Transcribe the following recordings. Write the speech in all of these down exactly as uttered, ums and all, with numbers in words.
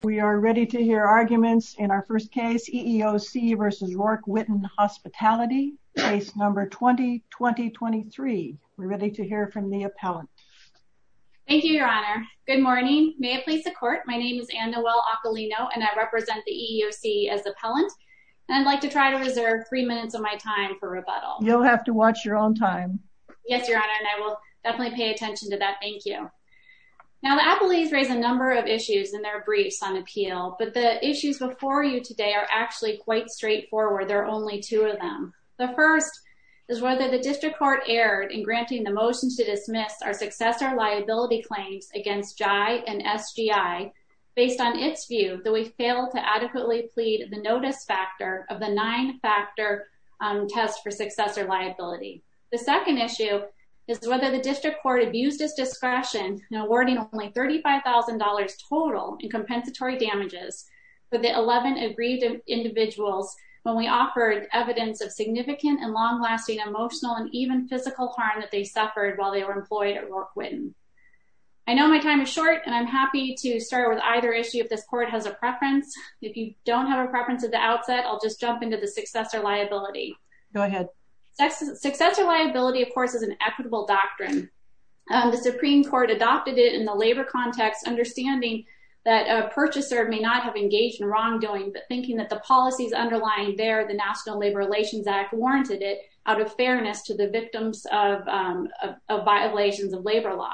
We are ready to hear arguments in our first case, E E O C versus Rourke Whitten Hospitality, case number twenty twenty twenty-three. We're ready to hear from the appellant. Thank you, Your Honor. Good morning. May it please the court, my name is Anne Noel Occolino and I represent the E E O C as appellant. And I'd like to try to reserve three minutes of my time for rebuttal. You'll have to watch your own time. Yes, Your Honor, and I will definitely pay attention to that. Thank you. Now, the appellees raise a number of issues in their briefs on appeal, but the issues before you today are actually quite straightforward. There are only two of them. The first is whether the district court erred in granting the motion to dismiss our successor liability claims against J I and S G I based on its view that we failed to adequately plead the notice factor of the nine-factor um, test for successor liability. The second issue is whether the district court abused its discretion in awarding only thirty-five thousand dollars total in compensatory damages for the eleven aggrieved individuals when we offered evidence of significant and long-lasting emotional and even physical harm that they suffered while they were employed at Rourke Whitten. I know my time is short, and I'm happy to start with either issue if this court has a preference. If you don't have a preference at the outset, I'll just jump into the successor liability. Go ahead. Successor liability, of course, is an equitable doctrine. Um, the Supreme Court adopted it in the labor context, understanding that a purchaser may not have engaged in wrongdoing, but thinking that the policies underlying there, the National Labor Relations Act, warranted it out of fairness to the victims of, um, of, of violations of labor law.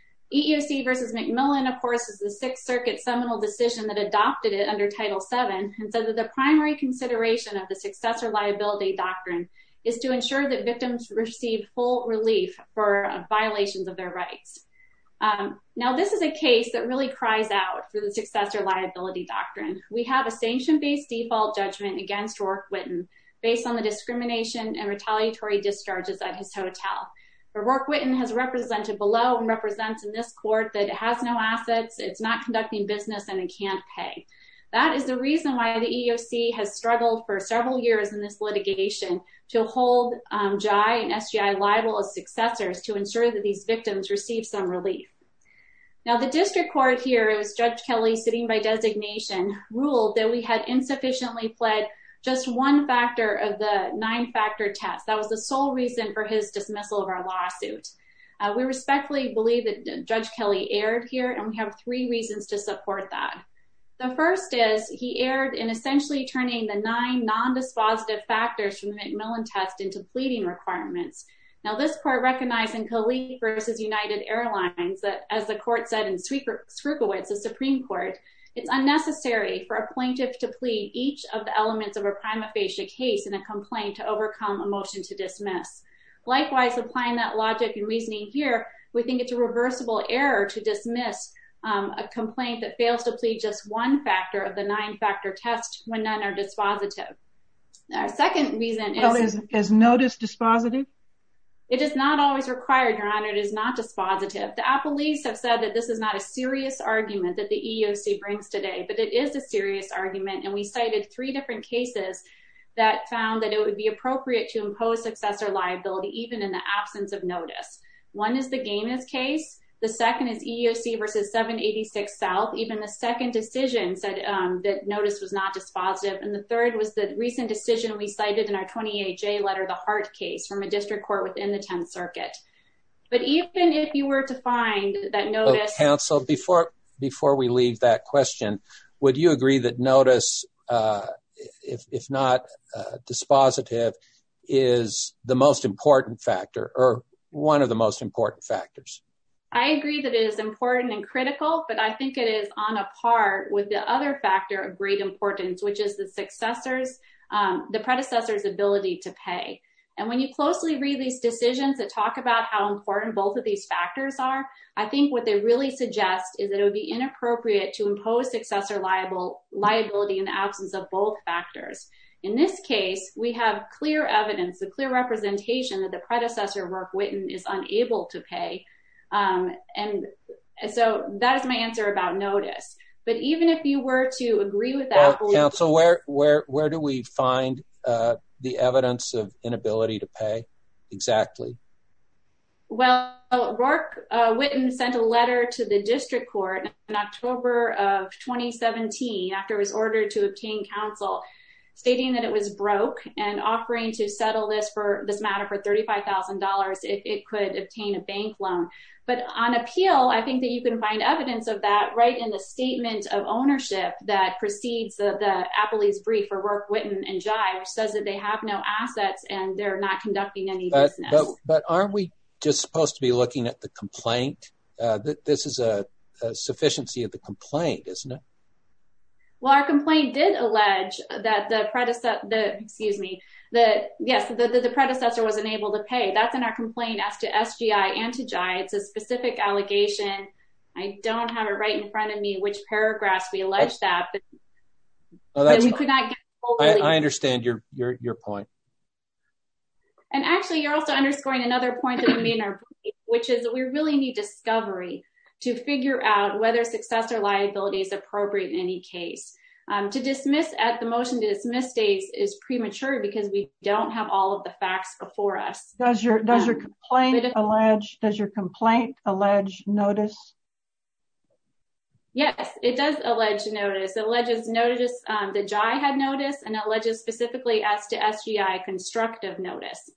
E E O C versus McMillan, of course, is the Sixth Circuit seminal decision that adopted it under Title seven and said that the primary consideration of the successor liability doctrine is to ensure that victims receive full relief for uh, violations of their rights. Um, now, this is a case that really cries out for the successor liability doctrine. We have a sanction-based default judgment against Rourke Whitten based on the discrimination and retaliatory discharges at his hotel. But Rourke Whitten has represented below and represents in this court that it has no assets, it's not conducting business, and it can't pay. That is the reason why the E E O C has struggled for several years in this litigation to hold um, J I and S G I liable as successors to ensure that these victims receive some relief. Now, the district court here, it was Judge Kelly sitting by designation, ruled that we had insufficiently pled just one factor of the nine-factor test. That was the sole reason for his dismissal of our lawsuit. Uh, we respectfully believe that Judge Kelly erred here, and we have three reasons to support that. The first is he erred in essentially turning the nine non-dispositive factors from the McMillan test into pleading requirements. Now, this court recognized in Khalif versus United Airlines that, as the court said in Skrukowitz, the Supreme Court, it's unnecessary for a plaintiff to plead each of the elements of a prima facie case in a complaint to overcome a motion to dismiss. Likewise, applying that logic and reasoning here, we think it's a reversible error to dismiss Um, a complaint that fails to plead just one factor of the nine-factor test when none are dispositive. Our second reason is... Well, is, is notice dispositive? It is not always required, Your Honor. It is not dispositive. The appellees have said that this is not a serious argument that the E E O C brings today, but it is a serious argument, and we cited three different cases that found that it would be appropriate to impose successor liability even in the absence of notice. One is the Gaines case. The second is E E O C versus seven eighty-six South. Even the second decision said um, that notice was not dispositive. And the third was the recent decision we cited in our twenty-eight J letter, the Hart case from a district court within the tenth Circuit. But even if you were to find that notice... Oh, counsel, before, before we leave that question, would you agree that notice, uh, if, if not uh, dispositive, is the most important factor or one of the most important factors? I agree that it is important and critical, but I think it is on a par with the other factor of great importance, which is the successors, um, the predecessor's ability to pay. And when you closely read these decisions that talk about how important both of these factors are, I think what they really suggest is that it would be inappropriate to impose successor liable, liability in the absence of both factors. In this case, we have clear evidence, the clear representation that the predecessor, Rourke Whitten, is unable to pay. Um, and so that is my answer about notice. But even if you were to agree with that... Well, counsel, where, where, where do we find uh, the evidence of inability to pay exactly? Well, Rourke uh, Whitten sent a letter to the district court in October of twenty seventeen after it was ordered to obtain counsel, stating that it was broke and offering to settle this for this matter for thirty-five thousand dollars if it could obtain a bank loan. But on appeal, I think that you can find evidence of that right in the statement of ownership that precedes the, the appellee's brief for Rourke Whitten and Jai, which says that they have no assets and they're not conducting any but, business. But, but aren't we just supposed to be looking at the complaint? Uh, th- this is a, a sufficiency of the complaint, isn't it? Well, our complaint did allege that the predecessor, the excuse me, the yes, the, the, the predecessor was unable to pay. That's in our complaint as to S G I and to Jai. It's a specific allegation. I don't have it right in front of me which paragraphs we allege that's, that, but, oh, that's but we could not get full I, I understand your your your point. And actually, you're also underscoring another point that we made in our brief, which is that we really need discovery to figure out whether successor liability is appropriate in any case. Um, to dismiss at the motion to dismiss stage is premature because we don't have all of the facts before us. Does your does um, your complaint if, allege does your complaint allege notice? Yes, it does allege notice. It alleges notice um, that Jai had notice, and it alleges specifically as to S G I constructive notice.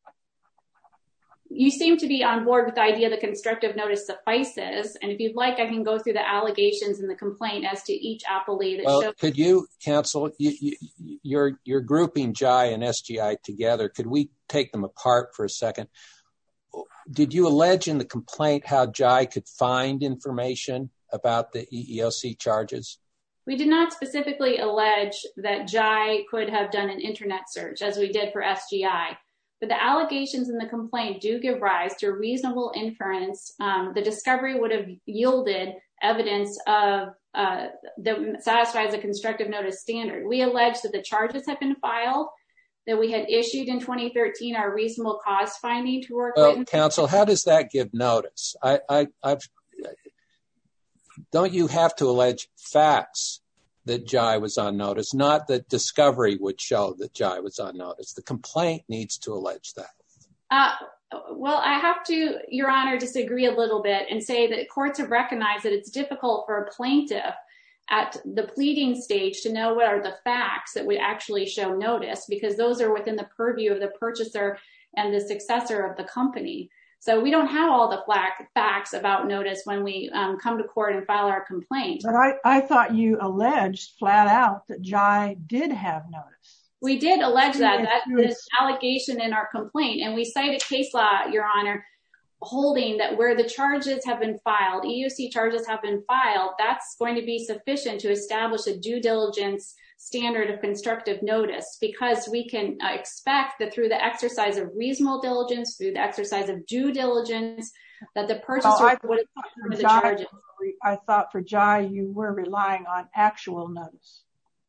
You seem to be on board with the idea that constructive notice suffices. And if you'd like, I can go through the allegations in the complaint as to each appellee. That well, shows- could you, counsel, you, you, you're, you're grouping Jai and S G I together. Could we take them apart for a second? Did you allege in the complaint how Jai could find information about the E E O C charges? We did not specifically allege that Jai could have done an internet search as we did for S G I. But the allegations in the complaint do give rise to a reasonable inference. Um, the discovery would have yielded evidence of uh, that satisfies a constructive notice standard. We allege that the charges have been filed, that we had issued in twenty thirteen our reasonable cause finding to work well, with. Counsel, how does that give notice? I, I, I've, don't you have to allege facts that Jai was on notice, not that discovery would show that Jai was on notice? The complaint needs to allege that. Uh, well, I have to, Your Honor, disagree a little bit and say that courts have recognized that it's difficult for a plaintiff at the pleading stage to know what are the facts that would actually show notice, because those are within the purview of the purchaser and the successor of the company. So we don't have all the facts about notice when we um, come to court and file our complaint. But I, I thought you alleged flat out that Jai did have notice. We did allege that. That's an allegation in our complaint. And we cite a case law, Your Honor, holding that where the charges have been filed, E E O C charges have been filed, that's going to be sufficient to establish a due diligence standard of constructive notice, because we can uh, expect that through the exercise of reasonable diligence, through the exercise of due diligence, that the purchaser well, would have the Jai, charges. I thought for Jai you were relying on actual notice.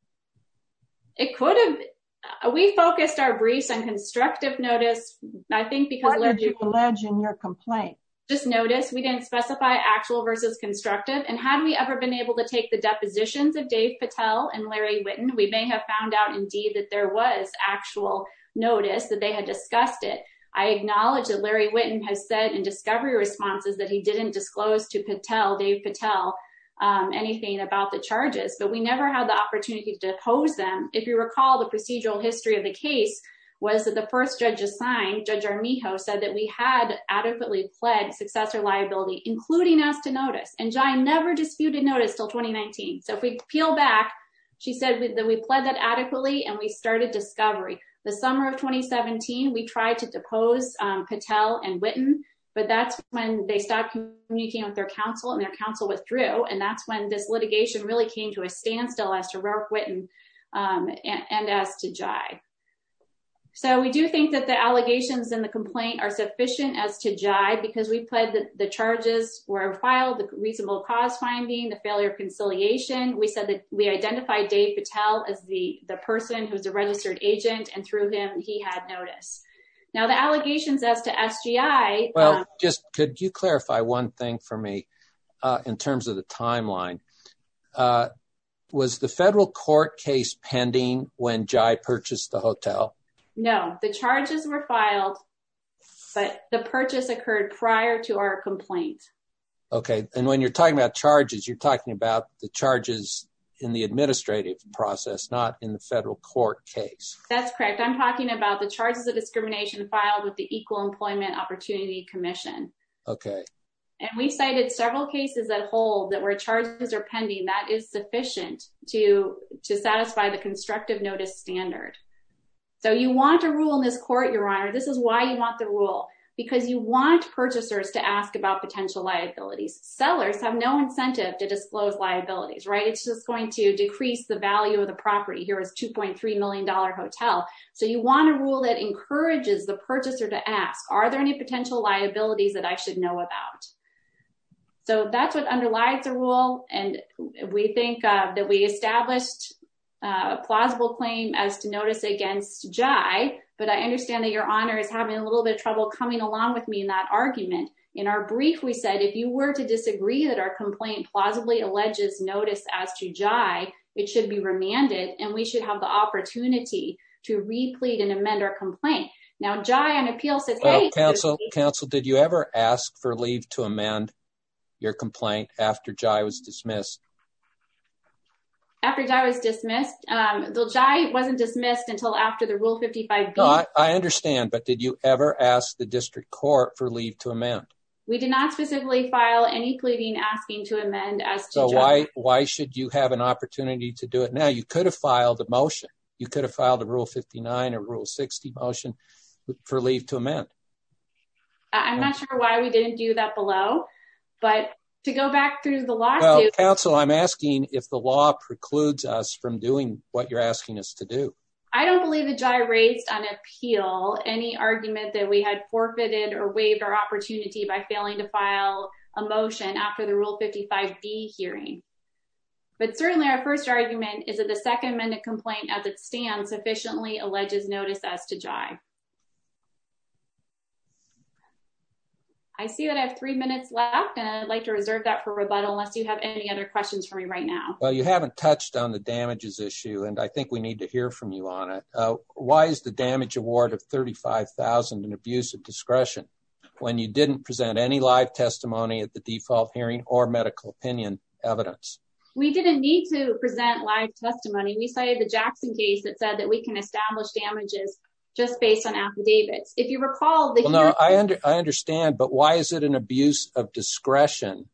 It could have. Uh, we focused our briefs on constructive notice, I think, because what did you allege in your complaint? Just notice. We didn't specify actual versus constructive. And had we ever been able to take the depositions of Dave Patel and Larry Whitten, we may have found out indeed that there was actual notice, that they had discussed it. I acknowledge that Larry Whitten has said in discovery responses that he didn't disclose to Patel, Dave Patel, um, anything about the charges, but we never had the opportunity to depose them. If you recall, the procedural history of the case was that the first judge assigned, Judge Armijo, said that we had adequately pled successor liability, including as to notice. And Jai never disputed notice till twenty nineteen. So if we peel back, she said that we pled that adequately and we started discovery. The summer of twenty seventeen, we tried to depose um, Patel and Whitten, but that's when they stopped communicating with their counsel and their counsel withdrew. And that's when this litigation really came to a standstill as to Rourke Whitten um, and, and as to Jai. So we do think that the allegations in the complaint are sufficient as to Jai, because we pled that the charges were filed, the reasonable cause finding, the failure of conciliation. We said that we identified Dave Patel as the, the person who's a registered agent, and through him, he had notice. Now, the allegations as to S G I... Well, um, just could you clarify one thing for me uh, in terms of the timeline? Uh, was the federal court case pending when Jai purchased the hotel? No, the charges were filed but the purchase occurred prior to our complaint. Okay. And when you're talking about charges, you're talking about the charges in the administrative process, not in the federal court case. That's correct. I'm talking about the charges of discrimination filed with the Equal Employment Opportunity Commission. Okay. And we cited several cases that hold that where charges are pending, that is sufficient to, to satisfy the constructive notice standard. So you want a rule in this court, Your Honor. This is why you want the rule, because you want purchasers to ask about potential liabilities. Sellers have no incentive to disclose liabilities, right? It's just going to decrease the value of the property. Here is two point three million dollars hotel. So you want a rule that encourages the purchaser to ask, are there any potential liabilities that I should know about? So that's what underlies the rule. And we think uh, that we established uh, a plausible claim as to notice against J I, but I understand that Your Honor is having a little bit of trouble coming along with me in that argument. In our brief, we said if you were to disagree that our complaint plausibly alleges notice as to J I, it should be remanded and we should have the opportunity to replead and amend our complaint. Now, J I on appeal says, well, hey, counsel, counsel, did you ever ask for leave to amend your complaint after J I was dismissed? After J I was dismissed, um, the J I wasn't dismissed until after the Rule fifty-five B. No, I, I understand, but did you ever ask the district court for leave to amend? We did not specifically file any pleading asking to amend as to So J I. why why should you have an opportunity to do it now? You could have filed a motion. You could have filed a Rule fifty-nine or Rule sixty motion for leave to amend. I'm not sure why we didn't do that below, but to go back through the lawsuit. Well, counsel, I'm asking if the law precludes us from doing what you're asking us to do. I don't believe that J I raised on appeal any argument that we had forfeited or waived our opportunity by failing to file a motion after the Rule fifty-five B hearing. But certainly our first argument is that the second amended complaint as it stands sufficiently alleges notice as to J I. I see that I have three minutes left, and I'd like to reserve that for rebuttal unless you have any other questions for me right now. Well, you haven't touched on the damages issue, and I think we need to hear from you on it. Uh, why is the damage award of thirty-five thousand dollars an abuse of discretion when you didn't present any live testimony at the default hearing or medical opinion evidence? We didn't need to present live testimony. We cited the Jackson case that said that we can establish damages just based on affidavits. If you recall, the well, no, I, under, I understand, but why is it an abuse of discretion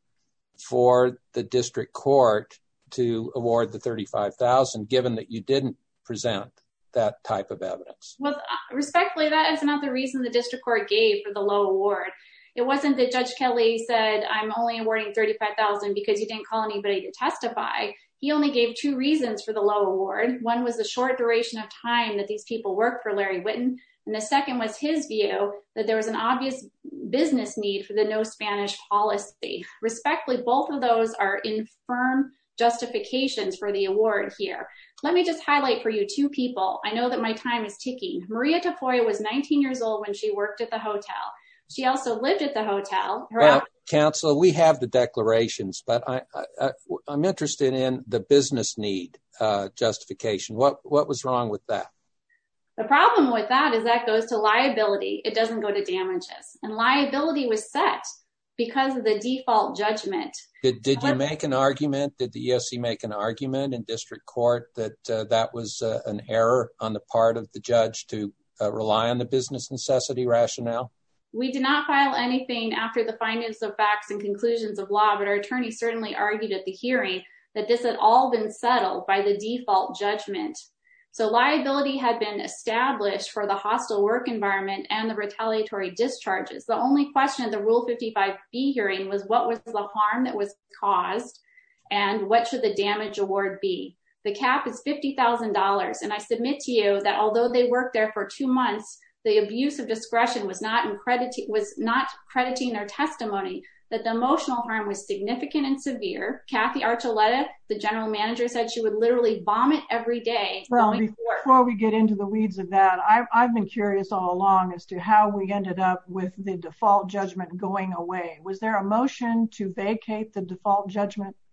for the district court to award the thirty-five thousand dollars given that you didn't present that type of evidence? Well, respectfully, that is not the reason the district court gave for the low award. It wasn't that Judge Kelly said, I'm only awarding thirty-five thousand dollars because you didn't call anybody to testify. He only gave two reasons for the low award. One was the short duration of time that these people worked for Larry Whitten. And the second was his view that there was an obvious business need for the no Spanish policy. Respectfully, both of those are infirm justifications for the award here. Let me just highlight for you two people. I know that my time is ticking. Maria Tafoya was nineteen years old when she worked at the hotel. She also lived at the hotel. Her well, counsel, we have the declarations, but I, I, I'm interested in the business need uh, justification. What what was wrong with that? The problem with that is that goes to liability. It doesn't go to damages. And liability was set because of the default judgment. Did did you make an argument? Did the E E O C make an argument in district court that uh, that was uh, an error on the part of the judge to uh, rely on the business necessity rationale? We did not file anything after the findings of facts and conclusions of law, but our attorney certainly argued at the hearing that this had all been settled by the default judgment. So liability had been established for the hostile work environment and the retaliatory discharges. The only question at the Rule fifty-five B hearing was what was the harm that was caused and what should the damage award be? The cap is fifty thousand dollars, and I submit to you that although they worked there for two months, the abuse of discretion was not crediting, was not crediting their testimony, that the emotional harm was significant and severe. Kathy Archuleta, the general manager, said she would literally vomit every day. Well, before we get into the weeds of that, I've, I've been curious all along as to how we ended up with the default judgment going away. Was there a motion to vacate the default judgment?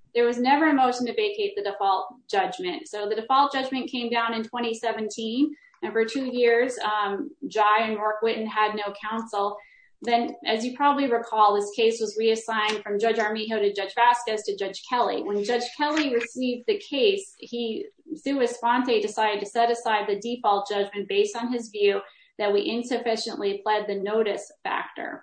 There was never a motion to vacate the default judgment. So the default judgment came down in twenty seventeen, and for two years, um, Jai and Rourke Whitten had no counsel. Then, as you probably recall, this case was reassigned from Judge Armijo to Judge Vasquez to Judge Kelly. When Judge Kelly received the case, he, sua sponte, decided to set aside the default judgment based on his view that we insufficiently pled the notice factor.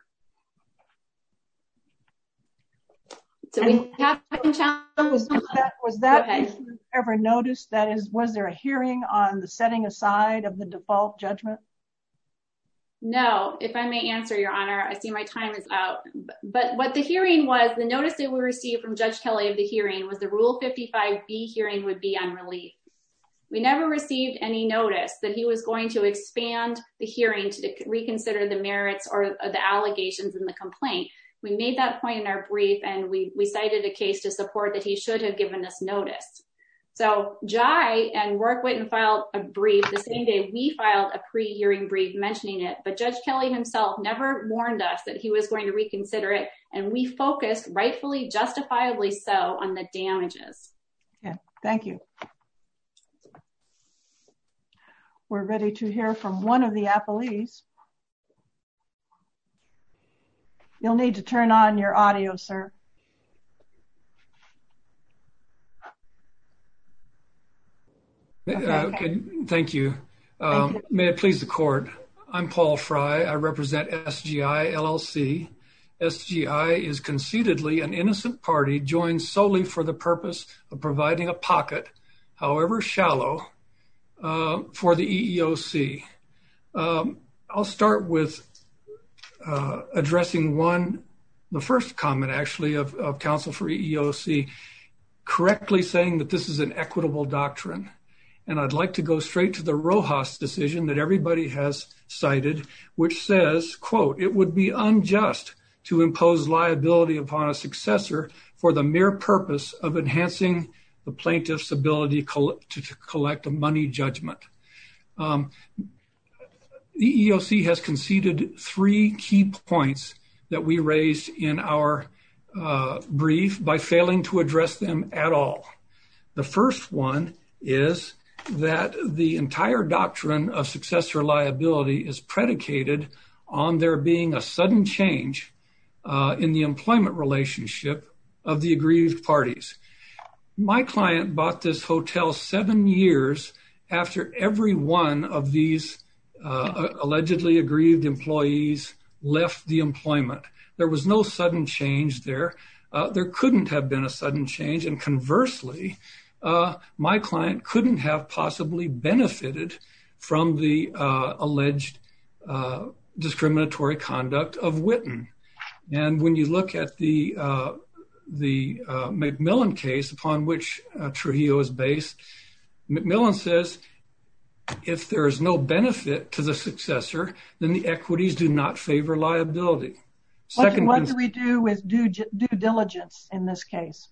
So and we haven't challenged. Was that, was that ever noticed? That is, was there a hearing on the setting aside of the default judgment? No, if I may answer, Your Honor, I see my time is out. But what the hearing was, the notice that we received from Judge Kelly of the hearing was the Rule fifty-five B hearing would be on relief. We never received any notice that he was going to expand the hearing to reconsider the merits or the allegations in the complaint. We made that point in our brief, and we, we cited a case to support that he should have given us notice. So Jai and Rourke Whitten filed a brief the same day we filed a pre-hearing brief mentioning it, but Judge Kelly himself never warned us that he was going to reconsider it, and we focused, rightfully, justifiably so, on the damages. Okay, thank you. We're ready to hear from one of the appellees. You'll need to turn on your audio, sir. Okay. Uh, okay, thank you. Um, thank you. May it please the court. I'm Paul Fry. I represent S G I L L C. S G I is conceitedly an innocent party joined solely for the purpose of providing a pocket, however shallow, uh, for the E E O C. Um, I'll start with uh, addressing one, the first comment actually of, of counsel for E E O C, correctly saying that this is an equitable doctrine. And I'd like to go straight to the Rojas decision that everybody has cited, which says, quote, it would be unjust to impose liability upon a successor for the mere purpose of enhancing the plaintiff's ability to collect a money judgment. Um, the E E O C has conceded three key points that we raised in our uh, brief by failing to address them at all. The first one is that the entire doctrine of successor liability is predicated on there being a sudden change uh, in the employment relationship of the aggrieved parties. My client bought this hotel seven years after every one of these uh, allegedly aggrieved employees left the employment. There was no sudden change there. Uh, there couldn't have been a sudden change, and conversely, Uh, my client couldn't have possibly benefited from the uh, alleged uh, discriminatory conduct of Whitten. And when you look at the uh, the uh, McMillan case upon which uh, Trujillo is based, McMillan says if there is no benefit to the successor, then the equities do not favor liability. What, Second, what do we do with due, due diligence in this case?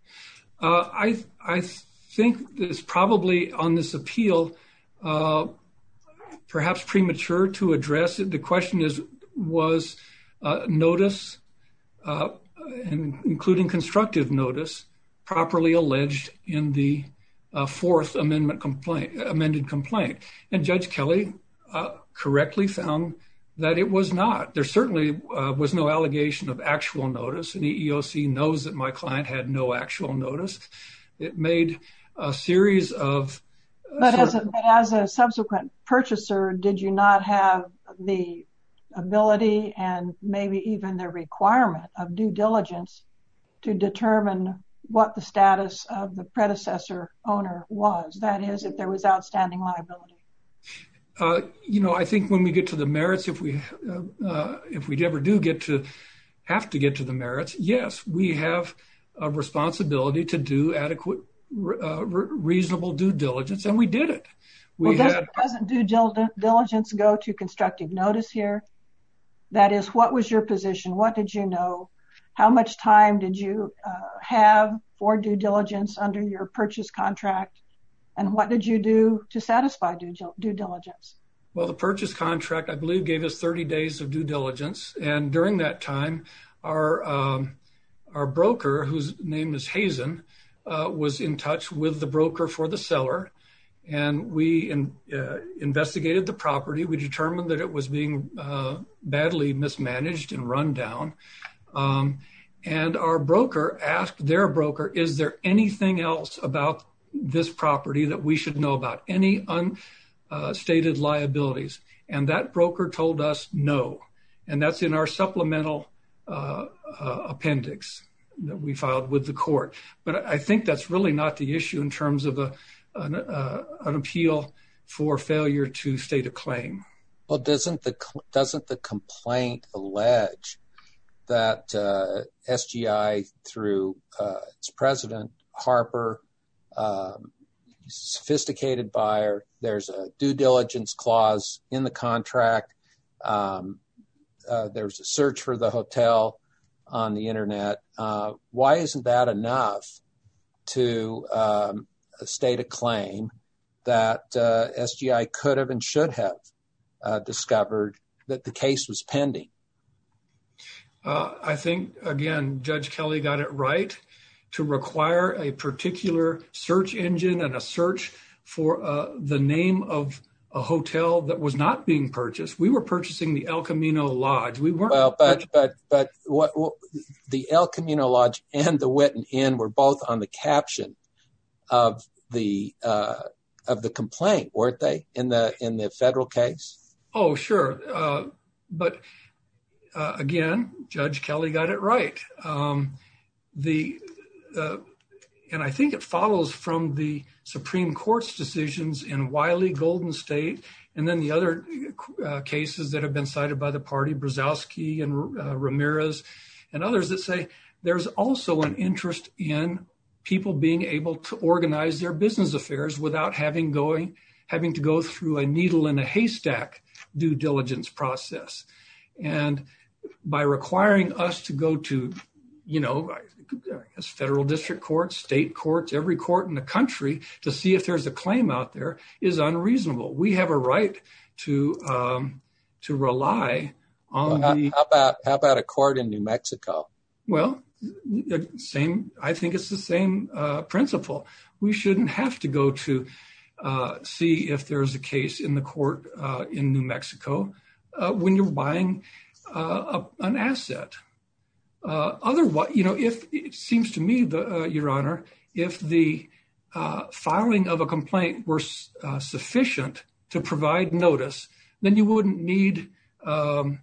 Uh, I I think it's probably on this appeal, uh, perhaps premature to address it. The question is, was uh, notice, uh, and including constructive notice, properly alleged in the uh, Fourth Amendment complaint, amended complaint? And Judge Kelly uh, correctly found that it was not. There certainly uh, was no allegation of actual notice, and E E O C knows that my client had no actual notice. It made a series of... Uh, but, as a, but as a subsequent purchaser, did you not have the ability and maybe even the requirement of due diligence to determine what the status of the predecessor owner was? That is, if there was outstanding liability. Uh, you know, I think when we get to the merits, if we uh, uh, if we ever do get to have to get to the merits, yes, we have a responsibility to do adequate, uh, re- reasonable due diligence, and we did it. We well, doesn't, had, doesn't due diligence go to constructive notice here? That is, what was your position? What did you know? How much time did you uh, have for due diligence under your purchase contract? And what did you do to satisfy due, due diligence? Well, the purchase contract, I believe, gave us thirty days of due diligence. And during that time, our um, our broker, whose name is Hazen, uh, was in touch with the broker for the seller, and we in, uh, investigated the property. We determined that it was being uh, badly mismanaged and run down. Um, and our broker asked their broker, is there anything else about this property that we should know about? Any unstated uh, liabilities? And that broker told us no. And that's in our supplemental uh, uh, appendix that we filed with the court. But I think that's really not the issue in terms of a, an, uh, an appeal for failure to state a claim. Well, doesn't the doesn't the complaint allege that uh, S G I, through uh, its president, Harper, um, sophisticated buyer, there's a due diligence clause in the contract, um, uh, there's a search for the hotel on the internet. Uh, why isn't that enough to um, state a claim that uh, S G I could have and should have uh, discovered that the case was pending? Uh, I think, again, Judge Kelly got it right to require a particular search engine and a search for uh, the name of a hotel that was not being purchased. We were purchasing the El Camino Lodge. We weren't. Well, but but but what, what the El Camino Lodge and the Witten Inn were both on the caption of the uh, of the complaint, weren't they? In the in the federal case. Oh, sure, uh, but uh, again, Judge Kelly got it right. Um, the uh, and I think it follows from the Supreme Court's decisions in Wiley, Golden State, and then the other uh, cases that have been cited by the party, Brzezowski and uh, Ramirez and others, that say there's also an interest in people being able to organize their business affairs without having going, having to go through a needle in a haystack due diligence process. And by requiring us to go to, you know, I guess federal district courts, state courts, every court in the country to see if there's a claim out there is unreasonable. We have a right to um, to rely on well, the. How about how about a court in New Mexico? Well, same. I think it's the same uh, principle. We shouldn't have to go to uh, see if there's a case in the court uh, in New Mexico uh, when you're buying uh, a, an asset. Uh, otherwise, you know, if it seems to me, the, uh, Your Honor, if the uh, filing of a complaint were uh, sufficient to provide notice, then you wouldn't need um,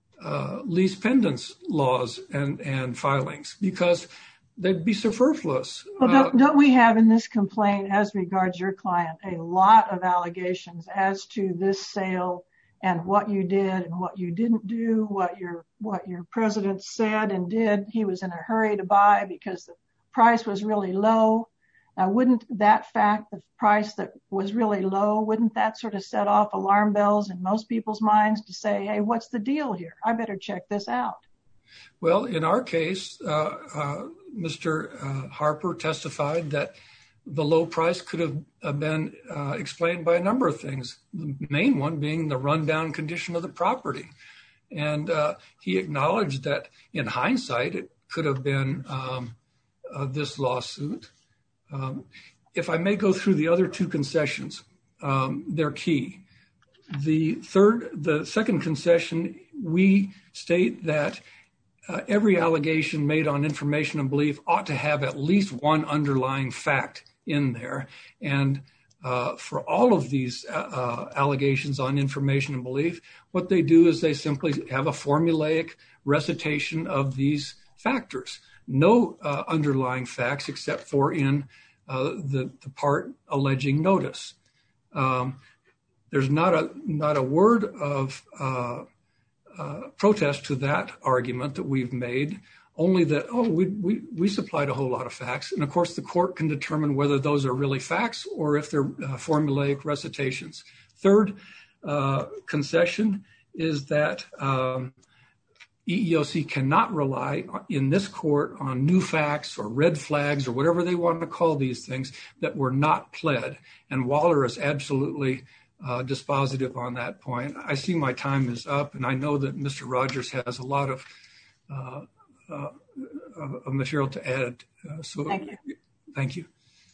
uh, lease pendants laws and, and filings because they'd be superfluous. Well, don't, uh, don't we have in this complaint, as regards your client, a lot of allegations as to this sale and what you did and what you didn't do, what your what your president said and did. He was in a hurry to buy because the price was really low. Now, wouldn't that fact, the price that was really low, wouldn't that sort of set off alarm bells in most people's minds to say, hey, what's the deal here? I better check this out. Well, in our case, uh, uh, Mister Uh, Harper testified that the low price could have been uh, explained by a number of things, the main one being the rundown condition of the property. And uh, he acknowledged that in hindsight, it could have been um, uh, this lawsuit. Um, if I may go through the other two concessions, um, they're key. The third, the second concession, we state that uh, every allegation made on information and belief ought to have at least one underlying fact in there. And uh, for all of these uh, allegations on information and belief, what they do is they simply have a formulaic recitation of these factors. No uh, underlying facts except for in uh, the, the part alleging notice. Um, there's not a not a word of uh, uh, protest to that argument that we've made. Only that, oh, we, we we supplied a whole lot of facts. And, of course, the court can determine whether those are really facts or if they're uh, formulaic recitations. Third uh, concession is that um, E E O C cannot rely in this court on new facts or red flags or whatever they want to call these things that were not pled. And Waller is absolutely uh, dispositive on that point. I see my time is up, and I know that Mister Rogers has a lot of uh, Uh, of, of material to add. Uh, so thank you. Thank you.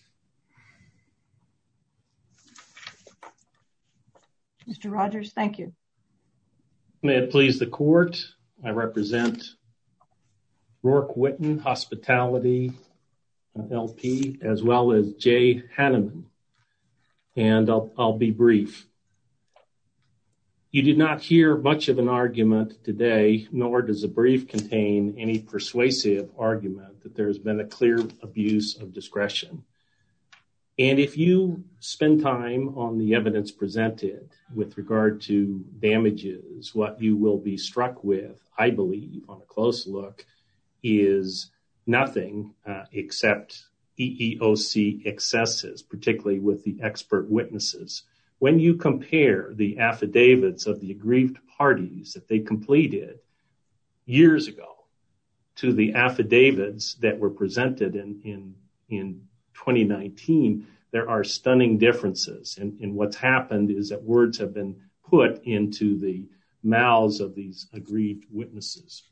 Mister Rogers, thank you. May it please the court, I represent Rourke Whitten Hospitality L P, as well as Jay Hanneman, and I'll, I'll be brief. You did not hear much of an argument today, nor does the brief contain any persuasive argument that there has been a clear abuse of discretion. And if you spend time on the evidence presented with regard to damages, what you will be struck with, I believe, on a close look, is nothing uh, except E E O C excesses, particularly with the expert witnesses. When you compare the affidavits of the aggrieved parties that they completed years ago to the affidavits that were presented in, in, in twenty nineteen, there are stunning differences. And, and what's happened is that words have been put into the mouths of these aggrieved witnesses.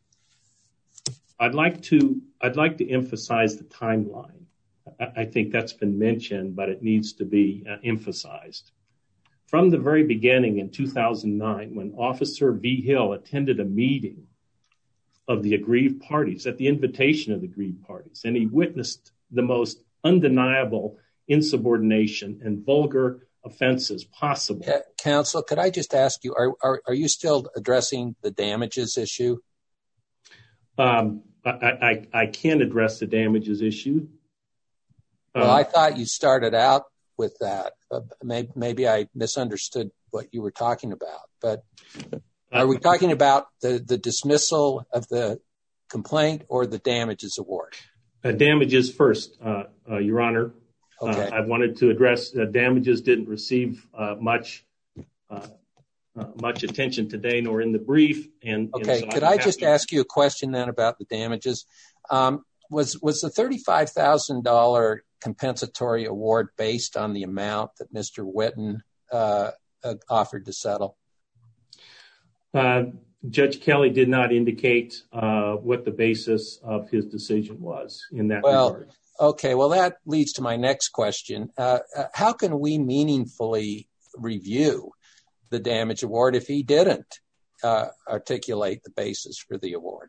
I'd like to, I'd like to emphasize the timeline. I, I think that's been mentioned, but it needs to be uh, emphasized. From the very beginning in two thousand nine, when Officer V. Hill attended a meeting of the aggrieved parties at the invitation of the aggrieved parties, and he witnessed the most undeniable insubordination and vulgar offenses possible. Uh, counsel, could I just ask you, are, are, are you still addressing the damages issue? Um, I, I, I can address the damages issue. Well, uh, I thought you started out with that. Uh, maybe, maybe I misunderstood what you were talking about, but are we talking about the, the dismissal of the complaint or the damages award? Uh, damages first, uh, uh, Your Honor. Okay. Uh, I wanted to address uh, damages didn't receive uh, much uh, uh, much attention today, nor in the brief. And okay, and so could I just ask you a question then about the damages? Um, was was the thirty-five thousand dollars compensatory award based on the amount that Mister Whitten uh, uh, offered to settle? Uh, Judge Kelly did not indicate uh, what the basis of his decision was in that well, regard. Okay, well, that leads to my next question. Uh, how can we meaningfully review the damage award if he didn't uh, articulate the basis for the award?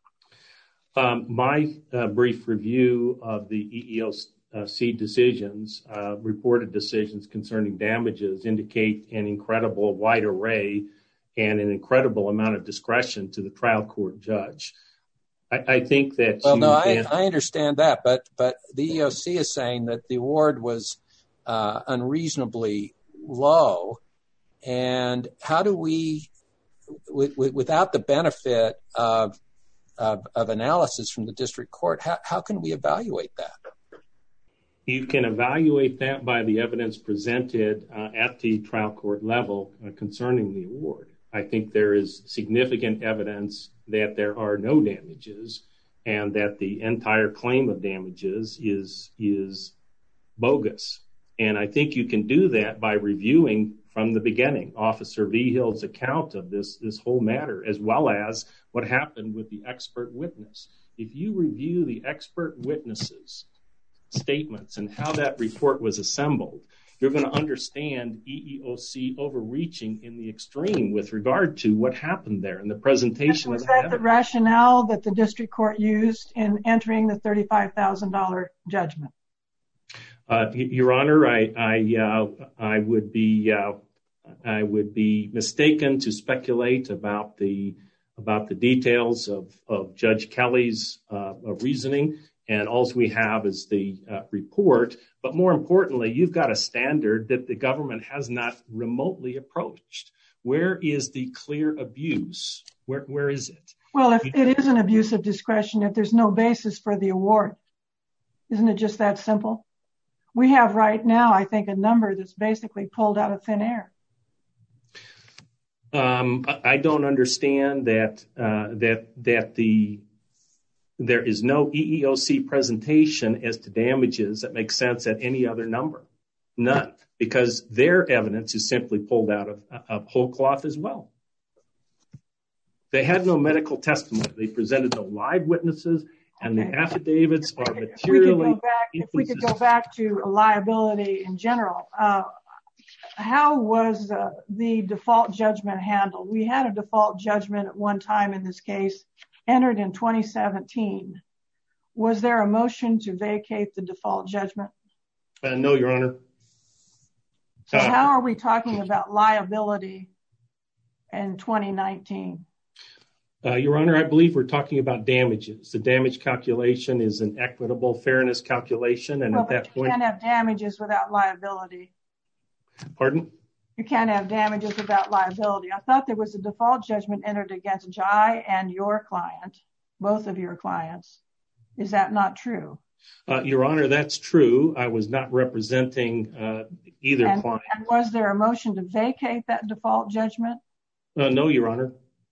Um, my uh, brief review of the E E O C decisions, uh, reported decisions concerning damages, indicate an incredible wide array and an incredible amount of discretion to the trial court judge. I, I think that. Well, no, I, I understand that, but but the E E O C is saying that the award was uh, unreasonably low, and how do we, w- w- without the benefit of, of of analysis from the district court, how how can we evaluate that? You can evaluate that by the evidence presented uh, at the trial court level uh, concerning the award. I think there is significant evidence that there are no damages and that the entire claim of damages is is bogus. And I think you can do that by reviewing from the beginning Officer V. Hill's account of this, this whole matter, as well as what happened with the expert witness. If you review the expert witnesses' statements and how that report was assembled, you're going to understand E E O C overreaching in the extreme with regard to what happened there in the presentation. Was of that the the rationale that the district court used in entering the thirty-five thousand dollars judgment? Uh, Your Honor, I I, uh, I would be uh, I would be mistaken to speculate about the about the details of of Judge Kelly's uh, reasoning. And all we have is the uh, report. But more importantly, you've got a standard that the government has not remotely approached. Where is the clear abuse? Where Where is it? Well, if it is an abuse of discretion, if there's no basis for the award, isn't it just that simple? We have right now, I think, a number that's basically pulled out of thin air. Um, I don't understand that uh, that that the there is no E E O C presentation as to damages that makes sense at any other number. None, because their evidence is simply pulled out of, of whole cloth as well. They had no medical testimony. They presented no live witnesses, And Okay. the affidavits are materially... If we could go back to liability in general, uh, how was uh, the default judgment handled? We had a default judgment at one time in this case, entered in twenty seventeen. Was there a motion to vacate the default judgment? Uh, no, Your Honor. So uh, how are we talking about liability in twenty nineteen? Uh, Your Honor, I believe we're talking about damages. The damage calculation is an equitable fairness calculation, and well, at that you point... can't have damages without liability. Pardon? You can't have damages without liability. I thought there was a default judgment entered against Jai and your client, both of your clients. Is that not true? Uh, Your Honor, that's true. I was not representing uh, either and, client. And was there a motion to vacate that default judgment? Uh, no, Your Honor.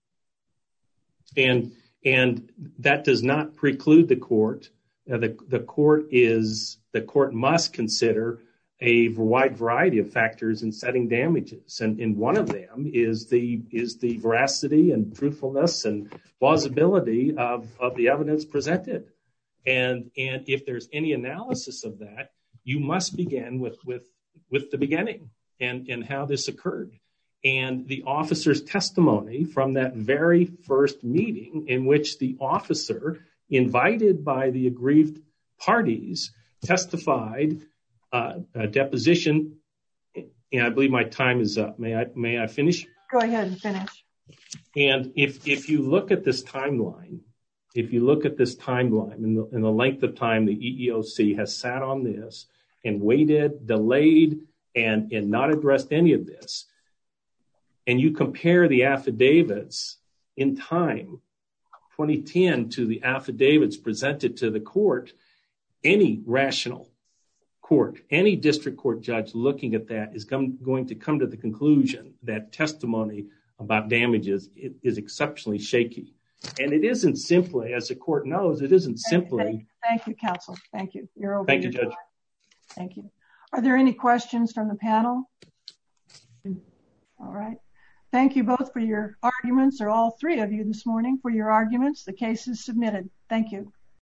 And and that does not preclude the court. Uh, the the court is the court must consider a wide variety of factors in setting damages, and, and one of them is the is the veracity and truthfulness and plausibility of, of the evidence presented. And and if there's any analysis of that, you must begin with with with the beginning and, and how this occurred. And the officer's testimony from that very first meeting in which the officer, invited by the aggrieved parties, testified uh, a deposition. And I believe my time is up. May I may I finish? Go ahead and finish. And if if you look at this timeline, if you look at this timeline and the, and the length of time the E E O C has sat on this and waited, delayed, and, and not addressed any of this, and you compare the affidavits in time, twenty ten, to the affidavits presented to the court, any rational court, any district court judge looking at that is come, going to come to the conclusion that testimony about damages is exceptionally shaky. And it isn't simply, as the court knows, it isn't simply. Thank you, Thank you counsel. Thank you. You're over. Thank you, Judge. Thank you. Are there any questions from the panel? All right. Thank you both for your arguments, or all three of you this morning for your arguments. The case is submitted. Thank you.